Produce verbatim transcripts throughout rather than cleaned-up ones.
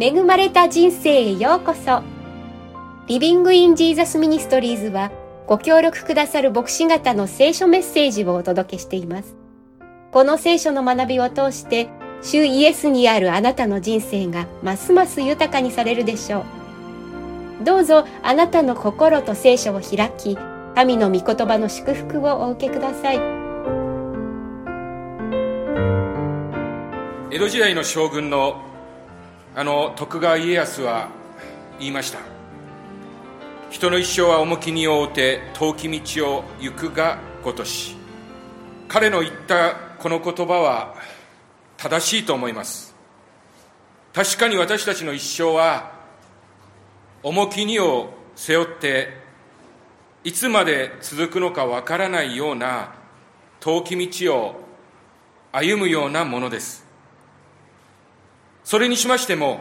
恵まれた人生へようこそ。リビングインジーザスミニストリーズはご協力くださる牧師方の聖書メッセージをお届けしています。この聖書の学びを通して主イエスにあるあなたの人生がますます豊かにされるでしょう。どうぞあなたの心と聖書を開き、神の御言葉の祝福をお受けください。 江戸時代の将軍のあの徳川家康は言いました。人の一生は重き荷を負うて遠き道を行くがごとし。彼の言ったこの言葉は正しいと思います。確かに私たちの一生は重き荷を背負っていつまで続くのかわからないような遠き道を歩むようなものです。それにしましても、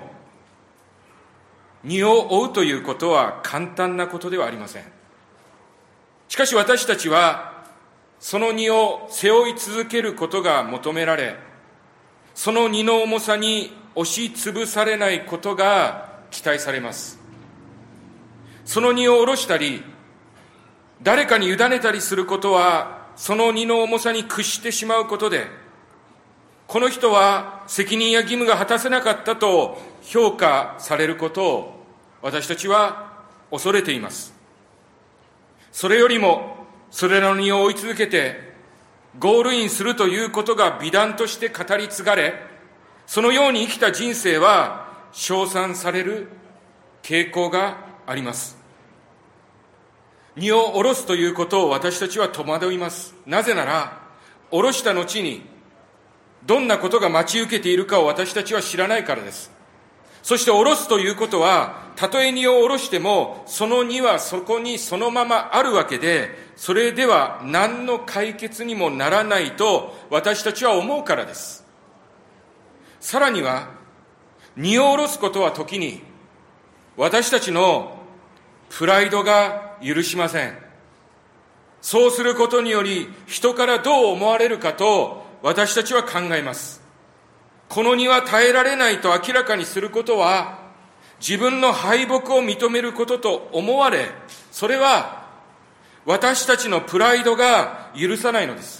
荷を負うということは簡単なことではありません。しかし私たちは、その荷を背負い続けることが求められ、その荷の重さに押しつぶされないことが期待されます。その荷を下ろしたり、誰かに委ねたりすることは、その荷の重さに屈してしまうことで、この人は責任や義務が果たせなかったと評価されることを私たちは恐れています。それよりもそれらの荷を追い続けてゴールインするということが美談として語り継がれ、そのように生きた人生は称賛される傾向があります。荷を下ろすということを私たちは戸惑います。なぜなら、下ろした後にどんなことが待ち受けているかを私たちは知らないからです。そして下ろすということは、たとえ荷を下ろしても、その荷はそこにそのままあるわけで、それでは何の解決にもならないと私たちは思うからです。さらには、荷を下ろすことは時に、私たちのプライドが許しません。そうすることにより、人からどう思われるかと、私たちは考えます。この荷は耐えられないと明らかにすることは、自分の敗北を認めることと思われ、それは私たちのプライドが許さないのです。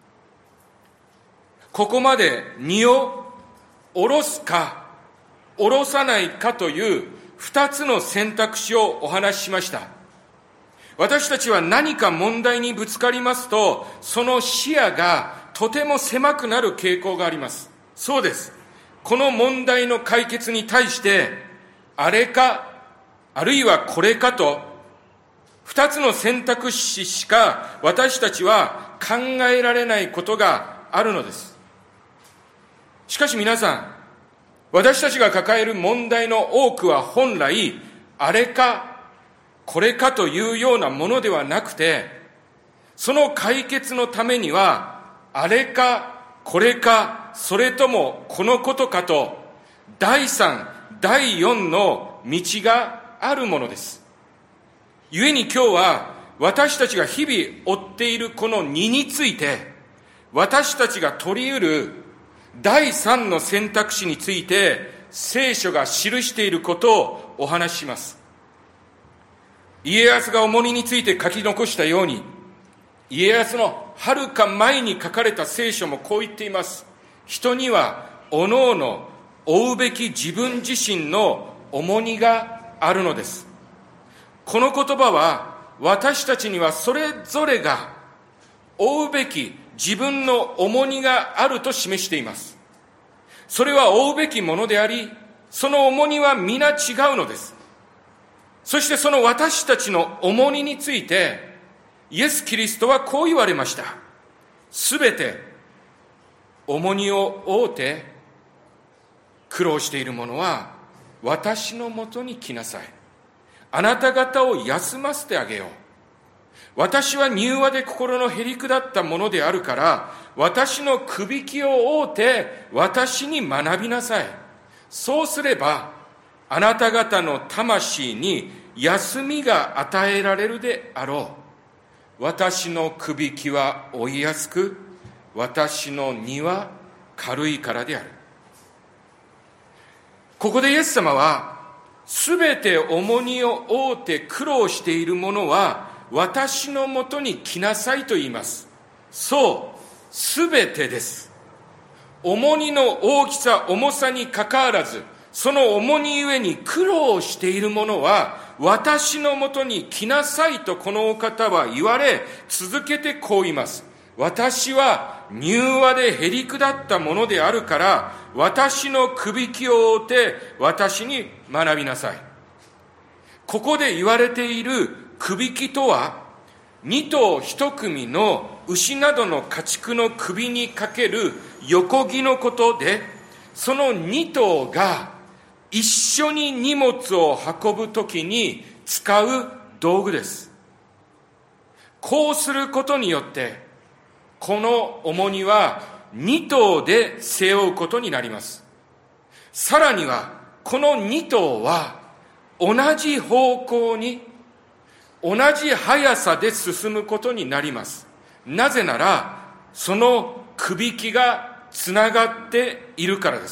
ここまで荷を下ろすか下ろさないかという二つの選択肢をお話ししました。私たちは何か問題にぶつかりますと、その視野がとても狭くなる傾向があります。そうです。この問題の解決に対して、あれか、あるいはこれかと、二つの選択肢しか私たちは考えられないことがあるのです。しかし皆さん、私たちが抱える問題の多くは本来、あれか、これかというようなものではなくて、その解決のためには、あれか、これか、それともこのことかと、第三、第四の道があるものです。故に今日は、私たちが日々追っているこの荷について、私たちが取り得る第三の選択肢について、聖書が記していることをお話しします。家康が重荷について書き残したように、家康のはるか前に書かれた聖書もこう言っています。人にはおのおの負うべき自分自身の重荷があるのです。この言葉は私たちにはそれぞれが負うべき自分の重荷があると示しています。それは負うべきものであり、その重荷は皆違うのです。そしてその私たちの重荷について、イエス・キリストはこう言われました。すべて重荷を負うて苦労している者は私のもとに来なさい。あなた方を休ませてあげよう。私は柔和で心のへりくだったものであるから、私のくびきを負うて私に学びなさい。そうすればあなた方の魂に休みが与えられるであろう。私のくびきは負いやすく、私の荷は軽いからである。 ここでイエス様は、すべて重荷を負うて苦労している者は、私のもとに来なさいと言います。そう、すべてです。重荷の大きさ、重さにかかわらず、その重荷ゆえに苦労している者は、私のもとに来なさいとこのお方は言われ、続けてこう言います。私は柔和でへりくだったものであるから、私のくびきを追って、私に学びなさい。ここで言われているくびきとは、二頭一組の牛などの家畜の首にかける横木のことで、その二頭が一緒に荷物を運ぶときに使う道具です。こうすることによって、この重荷は二頭で背負うことになります。さらには、この二頭は同じ方向に、同じ速さで進むことになります。なぜなら、そのくびきがつながっているからです。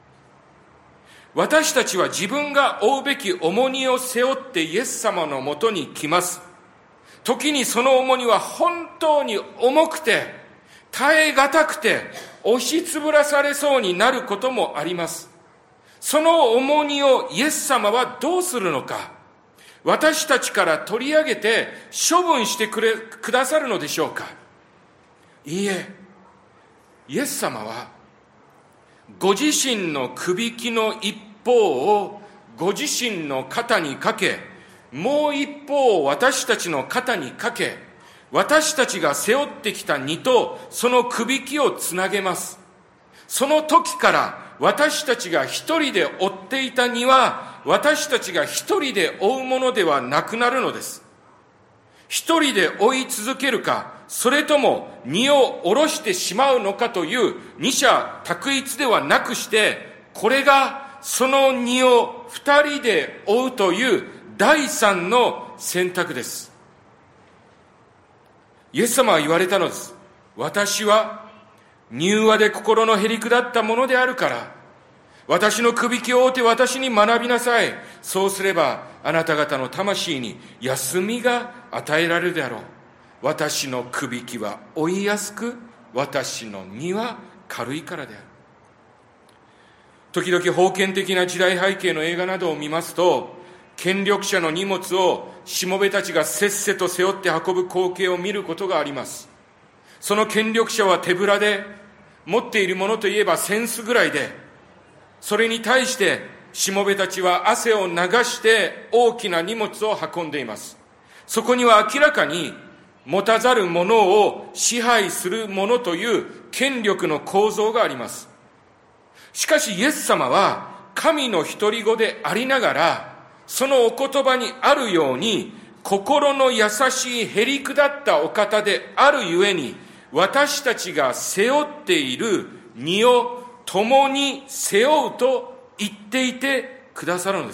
私たちは自分が負うべき重荷を背負ってイエス様のもとに来ます。時にその重荷は本当に重くて、耐え難くて、押しつぶらされそうになることもあります。その重荷をイエス様はどうするのか。私たちから取り上げて処分してくれ、くださるのでしょうか。いいえ、イエス様は、ご自身のくびきの一方をご自身の肩にかけ、もう一方を私たちの肩にかけ、私たちが背負ってきた荷とそのくびきをつなげます。その時から私たちが一人で追っていた荷は、私たちが一人で追うものではなくなるのです。一人で追い続けるか、それとも荷を下ろしてしまうのかという二者択一ではなくして、これがその荷を二人で追うという第三の選択です。イエス様は言われたのです。私は柔和で心のへりくだったものであるから、私のくびきを追って私に学びなさい。そうすればあなた方の魂に休みが与えられるであろう。私のくびきは追いやすく、私の荷は軽いからである。時々封建的な時代背景の映画などを見ますと、権力者の荷物をしもべたちがせっせと背負って運ぶ光景を見ることがあります。その権力者は手ぶらで、持っているものといえば扇子ぐらいで、それに対してしもべたちは汗を流して大きな荷物を運んでいます。そこには明らかに持たざる者を支配する者という権力の構造があります。しかしイエス様は神の独り子でありながら、そのお言葉にあるように心の優しいへりくだったお方であるゆえに、私たちが背負っている荷を共に背負うと言っていてくださるのです。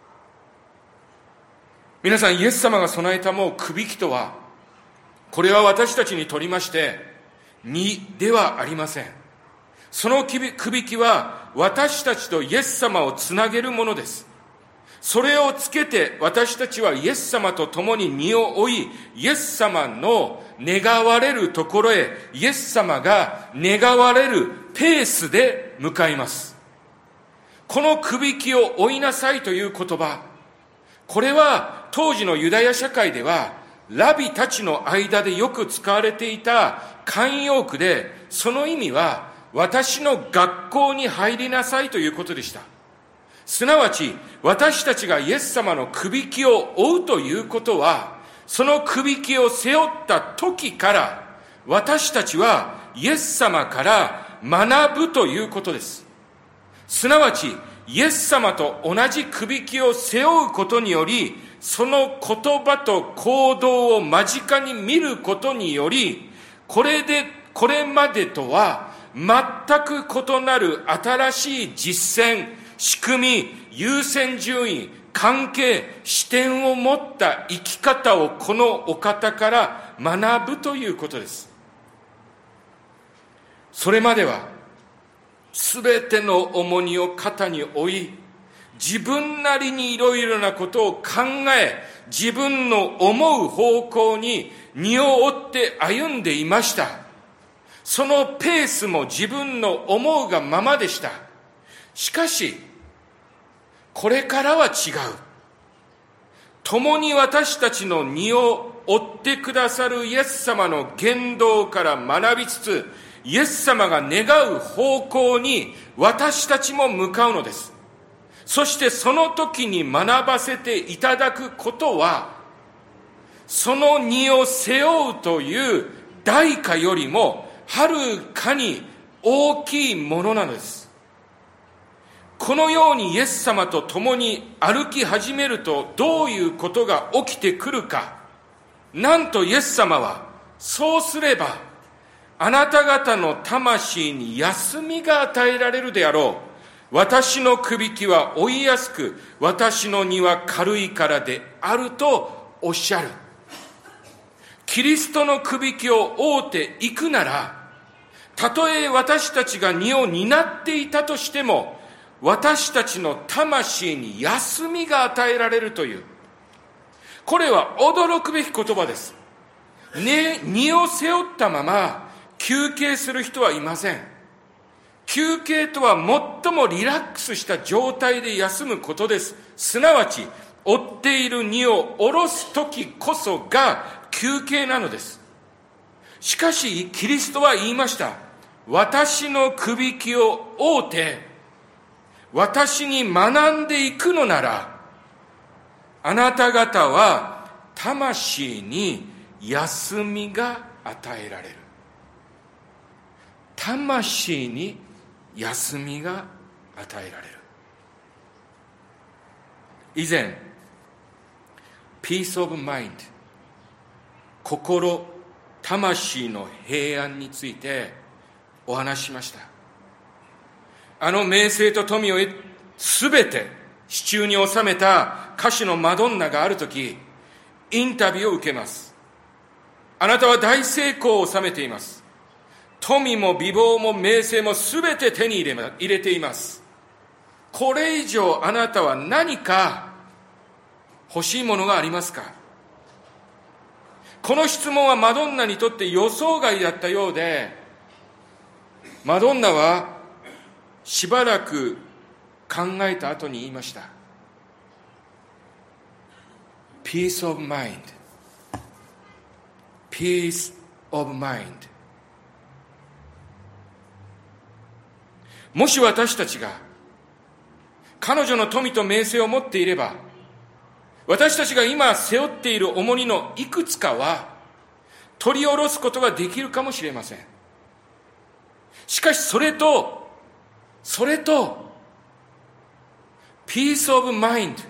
皆さん、イエス様が備えたもうくびきとは、これは私たちにとりまして荷ではありません。そのくびきは私たちとイエス様をつなげるものです。それをつけて私たちはイエス様と共に荷を追い、イエス様の願われるところへ、イエス様が願われるペースで向かいます。このくびきを追いなさいという言葉、これは当時のユダヤ社会ではラビたちの間でよく使われていた慣用句で、その意味は私の学校に入りなさいということでした。すなわち私たちがイエス様のくびきを追うということは、そのくびきを背負った時から私たちはイエス様から学ぶということです。すなわちイエス様と同じくびきを背負うことにより、その言葉と行動を間近に見ることにより、これでこれまでとは全く異なる新しい実践、仕組み、優先順位、関係、視点を持った生き方をこのお方から学ぶということです。それまではすべての重荷を肩に負い、自分なりにいろいろなことを考え、自分の思う方向に荷を負って歩んでいました。そのペースも自分の思うがままでした。しかし、これからは違う。共に私たちの荷を負ってくださるイエス様の言動から学びつつ、イエス様が願う方向に私たちも向かうのです。そしてその時に学ばせていただくことは、その荷を背負うという代価よりもはるかに大きいものなのです。このようにイエス様と共に歩き始めるとどういうことが起きてくるか。なんとイエス様は、そうすればあなた方の魂に休みが与えられるであろう。私のくびきは追いやすく、私の荷は軽いからであるとおっしゃる。キリストのくびきを負うていくなら、たとえ私たちが荷を担っていたとしても、私たちの魂に休みが与えられるという、これは驚くべき言葉です。ね、荷を背負ったまま休憩する人はいません。休憩とは最もリラックスした状態で休むことです。すなわち、負っている荷を下ろす時こそが休憩なのです。しかし、キリストは言いました。私のくびきを負うて、私に学んでいくのなら、あなた方は魂に休みが与えられる。魂に休みが与えられる。以前、Peace of Mind、心、魂の平安についてお話ししました。あの名声と富をすべて手中に収めた歌手のマドンナがあるとき、インタビューを受けます。あなたは大成功を収めています。富も美貌も名声もすべて手に入れ、入れています。これ以上あなたは何か欲しいものがありますか？この質問はマドンナにとって予想外だったようで、マドンナはしばらく考えた後に言いました。Peace of mind. Peace of mind. もし私たちが彼女の富と名声を持っていれば、私たちが今背負っている重荷のいくつかは取り下ろすことができるかもしれません。しかしそれとそれとピースオブマインド、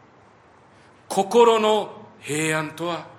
心の平安とは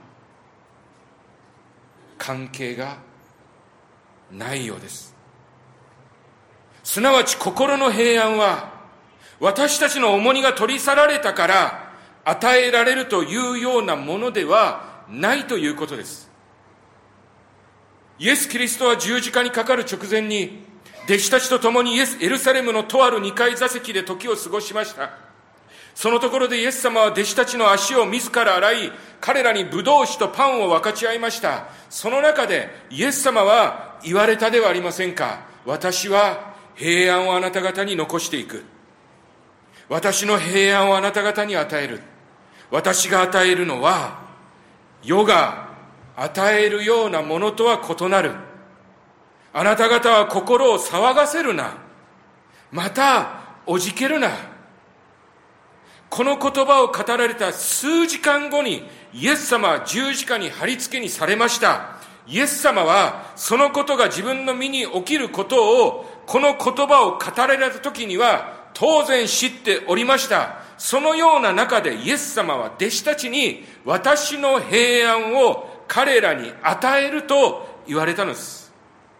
関係がないようです。すなわち心の平安は私たちの重荷が取り去られたから与えられるというようなものではないということです。イエス・キリストは十字架にかかる直前に弟子たちと共にイエスエルサレムのとある二階座席で時を過ごしました。そのところでイエス様は弟子たちの足を自ら洗い、彼らにブドウ酒とパンを分かち合いました。その中でイエス様は言われたではありませんか。私は平安をあなた方に残していく。私の平安をあなた方に与える。私が与えるのは世が与えるようなものとは異なる。あなた方は心を騒がせるな。またおじけるな。この言葉を語られた数時間後にイエス様は十字架に貼り付けにされました。イエス様はそのことが自分の身に起きることを、この言葉を語られた時には当然知っておりました。そのような中でイエス様は弟子たちに私の平安を彼らに与えると言われたのです。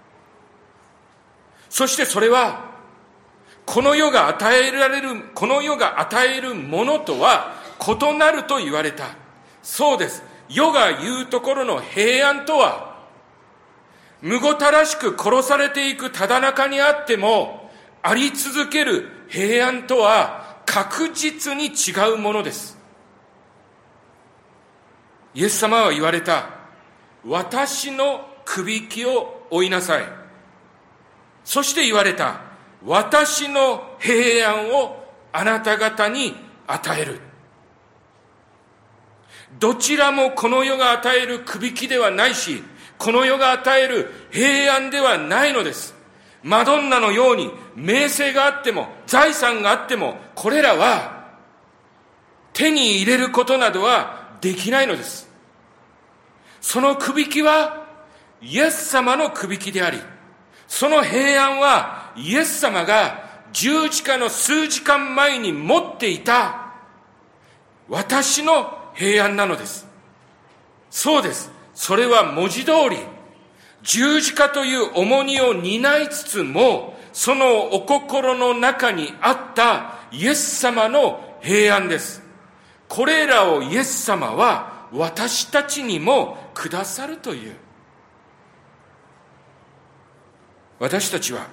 そしてそれはこの世が与えられる、この世が与えるものとは異なると言われた。そうです。世が言うところの平安とは、むごたらしく殺されていくただ中にあっても、 あり続ける平安とは確実に違うものです。イエス様は言われた。私のくびきを追いなさい。そして言われた。私の平安をあなた方に与える。どちらもこの世が与えるくびきではないし、この世が与える平安ではないのです。マドンナのように名声があっても財産があっても、これらは手に入れることなどはできないのです。そのくびきはイエス様のくびきであり、その平安はイエス様が十字架の数時間前に持っていた私の平安なのです。そうです。それは文字通り十字架という重荷を担いつつも、そのお心の中にあったイエス様の平安です。これらをイエス様は私たちにもくださるという。私たちは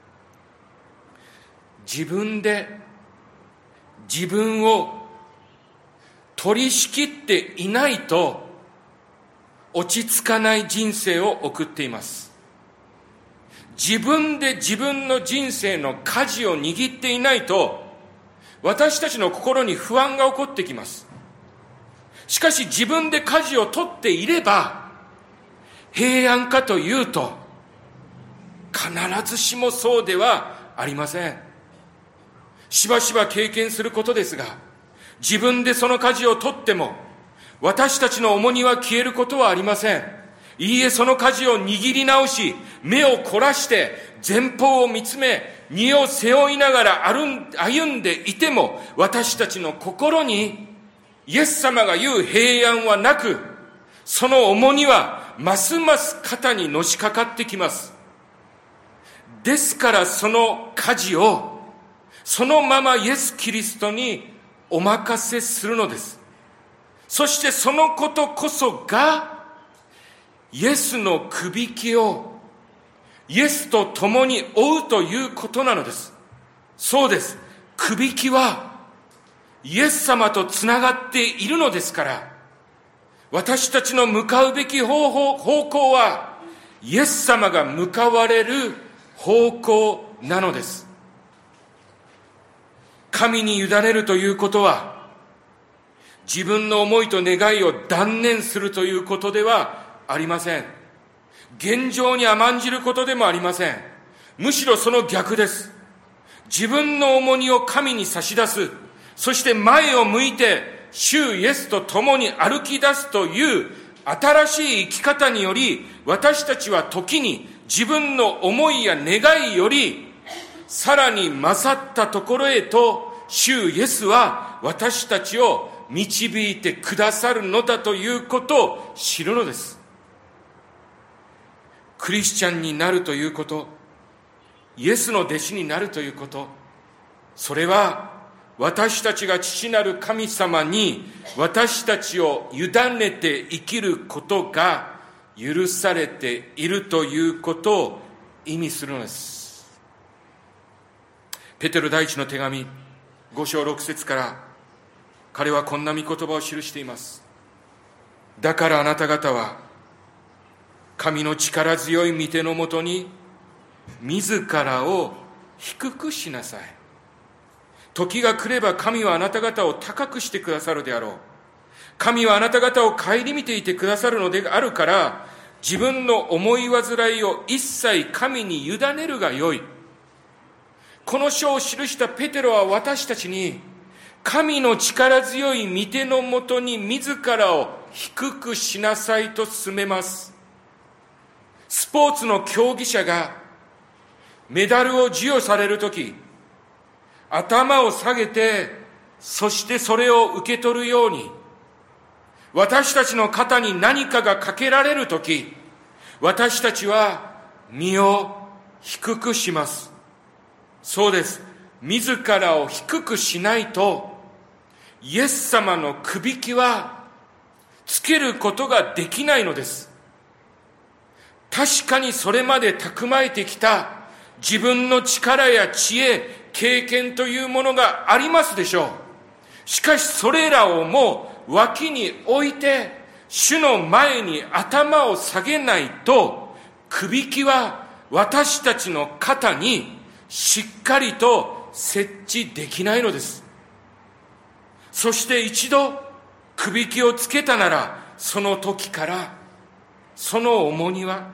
自分で自分を取り仕切っていないと落ち着かない人生を送っています。自分で自分の人生の舵を握っていないと、私たちの心に不安が起こってきます。しかし自分で舵を取っていれば平安かというと、必ずしもそうではありません。しばしば経験することですが、自分でその舵を取っても私たちの重荷は消えることはありません。いいえ、その舵を握り直し、目を凝らして前方を見つめ、荷を背負いながら歩んでいても、私たちの心にイエス様が言う平安はなく、その重荷はますます肩にのしかかってきます。ですからその舵をそのままイエス・キリストにお任せするのです。そしてそのことこそがイエスのくびきをイエスと共に追うということなのです。そうです。くびきはイエス様とつながっているのですから、私たちの向かうべき方法、方向はイエス様が向かわれる方向なのです。神に委ねるということは、自分の思いと願いを断念するということではありません。現状に甘んじることでもありません。むしろその逆です。自分の重荷を神に差し出す。そして前を向いて主イエスと共に歩き出すという新しい生き方により、私たちは時に自分の思いや願いよりさらに勝ったところへと主イエスは私たちを導いてくださるのだということを知るのです。クリスチャンになるということ、イエスの弟子になるということ、それは私たちが父なる神様に私たちを委ねて生きることが許されているということを意味するのです。ペテロ第一の手紙ご章ろく節から彼はこんな御言葉を記しています。だからあなた方は神の力強い御手のもとに自らを低くしなさい。時が来れば神はあなた方を高くしてくださるであろう。神はあなた方を顧みていてくださるのであるから、自分の思い煩いを一切神に委ねるがよい。この書を記したペテロは私たちに、神の力強い御手のもとに自らを低くしなさいと勧めます。スポーツの競技者がメダルを授与されるとき、頭を下げて、そしてそれを受け取るように、私たちの肩に何かがかけられるとき、私たちは身を低くします。そうです。自らを低くしないと、イエス様のくびきはつけることができないのです。確かにそれまで蓄えてきた自分の力や知恵、経験というものがありますでしょう。しかしそれらをも脇に置いて、主の前に頭を下げないと、くびきは私たちの肩にしっかりと設置できないのです。そして一度くびきをつけたなら、その時からその重荷は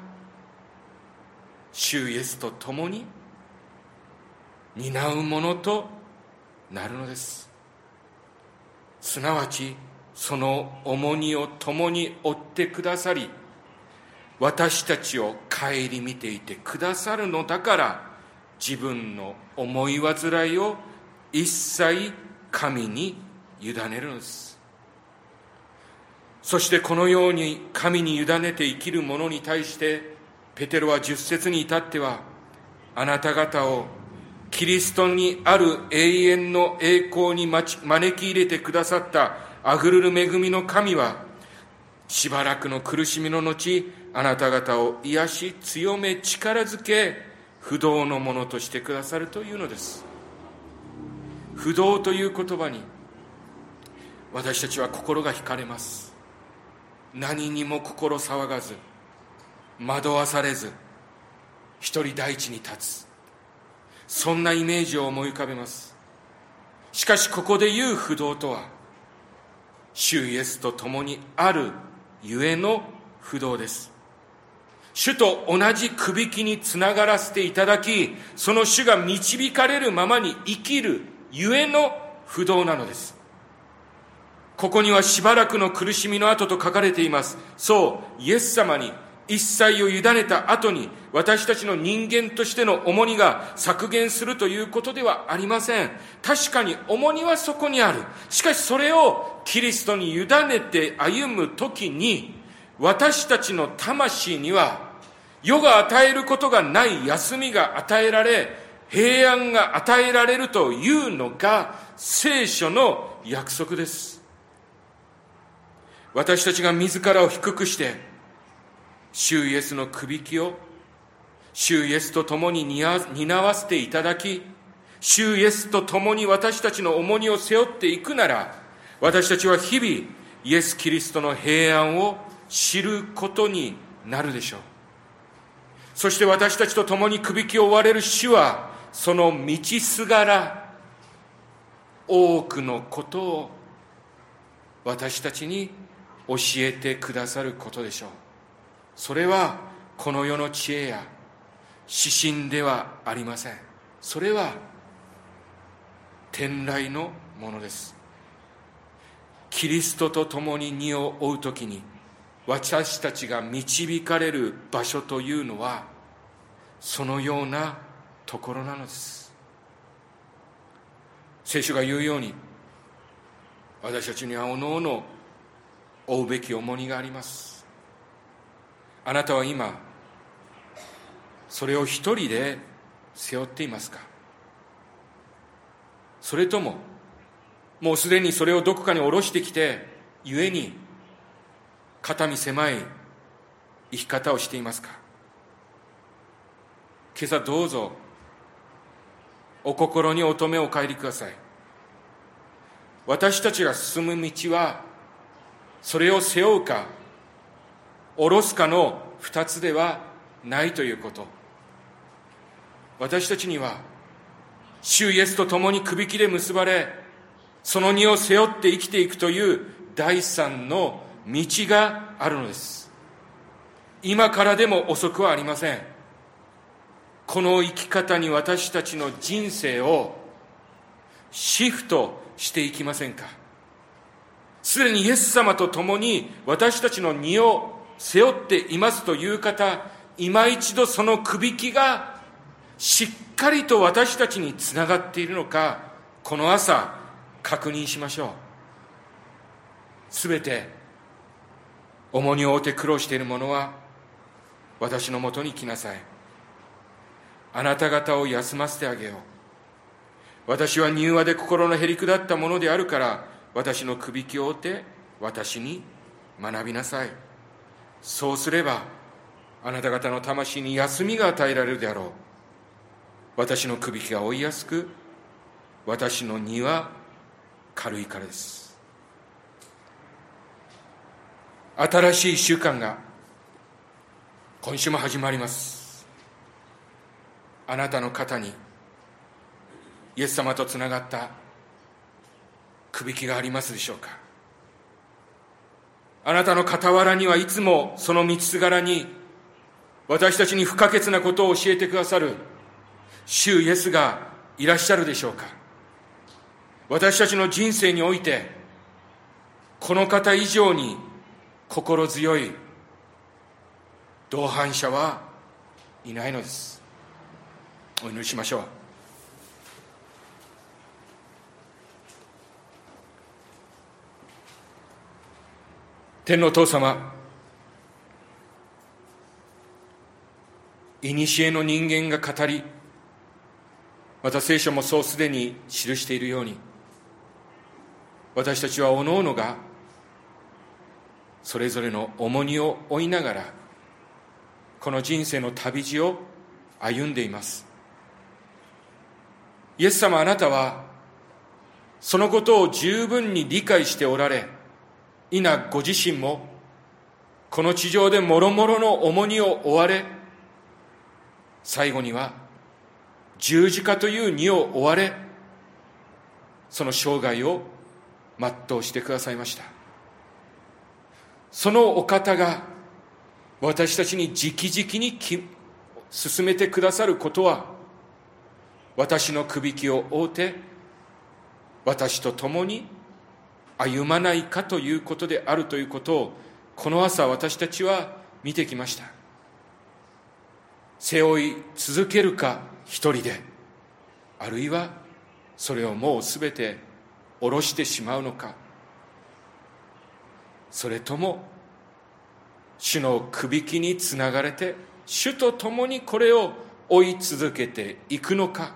主イエスと共に担うものとなるのです。すなわちその重荷を共に負ってくださり、私たちを顧みていてくださるのだから、自分の思い煩いを一切神に委ねるのです。そしてこのように神に委ねて生きる者に対して、ペテロは十節に至っては、あなた方をキリストにある永遠の栄光に招き入れてくださったあふれる恵みの神は、しばらくの苦しみの後、あなた方を癒し強め力づけ、不動のものとしてくださるというのです。不動という言葉に私たちは心が惹かれます。何にも心騒がず、惑わされず、一人大地に立つ、そんなイメージを思い浮かべます。しかしここで言う不動とは、主イエスと共にあるゆえの不動です。主と同じくびきにつながらせていただき、その主が導かれるままに生きるゆえの不動なのです。ここにはしばらくの苦しみの後と書かれています。そう、イエス様に一切を委ねた後に、私たちの人間としての重荷が削減するということではありません。確かに重荷はそこにある。しかしそれをキリストに委ねて歩むときに、私たちの魂には世が与えることがない休みが与えられ、平安が与えられるというのが聖書の約束です。私たちが自らを低くして主イエスのくびきを主イエスと共に担わせていただき、主イエスと共に私たちの重荷を背負っていくなら、私たちは日々イエス・キリストの平安を知ることになるでしょう。そして私たちと共にくびきを追われる主は、その道すがら多くのことを私たちに教えてくださることでしょう。それはこの世の知恵や指針ではありません。それは天来のものです。キリストと共に荷を負うときに、私たちが導かれる場所というのはそのようなところなのです。聖書が言うように、私たちにはおのおの負うべき重荷があります。あなたは今それを一人で背負っていますか？それとももうすでにそれをどこかに下ろしてきて、ゆえに肩身狭い生き方をしていますか？今朝どうぞお心にお留めをお帰りください。私たちが進む道はそれを背負うか下ろすかの二つではないということ。私たちには主イエスと共にくびきで結ばれ、その荷を背負って生きていくという第三の道があるのです。今からでも遅くはありません。この生き方に私たちの人生をシフトしていきませんか？すでにイエス様と共に私たちの荷を背負っていますという方、今一度そのくびきがしっかりと私たちにつながっているのか、この朝確認しましょう。すべて重荷を負って苦労している者は私のもとに来なさい。あなた方を休ませてあげよう。私は柔和で心のへりくだったものであるから、私のくびきを負って私に学びなさい。そうすればあなた方の魂に休みが与えられるであろう。 私のくびきが追いやすく、私の荷は軽いからです。新しいいっしゅうかんが今週も始まります。あなたの肩にイエス様とつながったくびきがありますでしょうか。あなたの傍らにはいつもその道すがらに私たちに不可欠なことを教えてくださる主イエスがいらっしゃるでしょうか。私たちの人生においてこの方以上に心強い同伴者はいないのです。お祈りしましょう。天の父様、いにしえの人間が語り、また聖書もそうすでに記しているように、私たちはおのおのがそれぞれの重荷を負いながらこの人生の旅路を歩んでいます。イエス様、あなたはそのことを十分に理解しておられ、いなご自身もこの地上でもろもろの重荷を負われ、最後には十字架という荷を負われ、その生涯を全うしてくださいました。そのお方が私たちに直々に進めてくださることは、私のくびきを負うて私と共に歩まないかということであるということを、この朝私たちは見てきました。背負い続けるか一人で、あるいはそれをもうすべて下ろしてしまうのか、それとも主のくびきにつながれて主と共にこれを追い続けていくのか。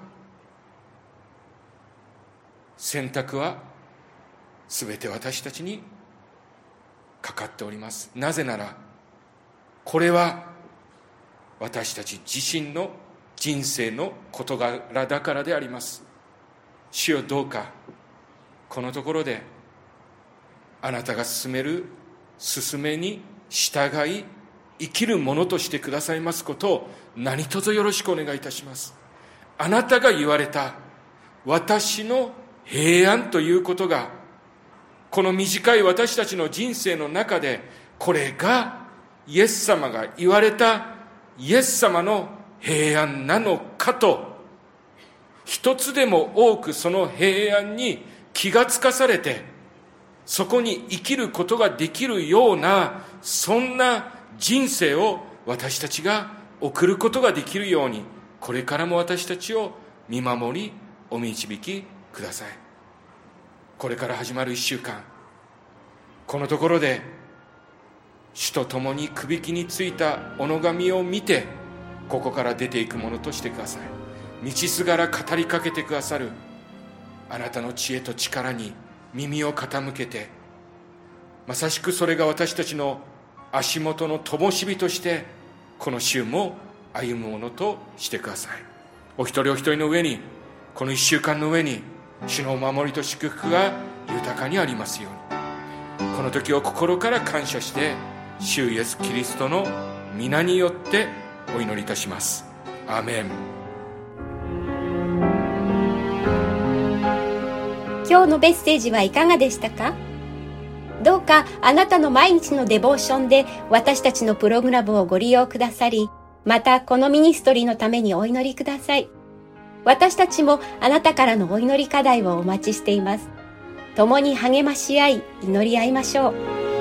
選択はすべて私たちにかかっております。なぜならこれは私たち自身の人生の事柄だからであります。主よ、どうかこのところであなたが進める進めに従い生きるものとしてくださいますことを何卒よろしくお願いいたします。あなたが言われた私の平安ということが、この短い私たちの人生の中で、これがイエス様が言われたイエス様の平安なのかと、一つでも多くその平安に気がつかされて、そこに生きることができるような、そんな人生を私たちが送ることができるように、これからも私たちを見守りお導きください。これから始まる一週間、このところで主と共にくびきについたおのがみを見て、ここから出ていくものとしてください。道すがら語りかけてくださるあなたの知恵と力に耳を傾けて、まさしくそれが私たちの足元の灯火としてこの週も歩むものとしてください。お一人お一人の上に、この一週間の上に主のお守りと祝福が豊かにありますように。この時を心から感謝して、主イエスキリストの皆によってお祈りいたします。アーメン。 今日のメッセージはいかがでしたか？どうかあなたの毎日のデボーションで私たちのプログラムをご利用くださり、またこのミニストリーのためにお祈りください。私たちもあなたからのお祈り課題をお待ちしています。共に励まし合い、祈り合いましょう。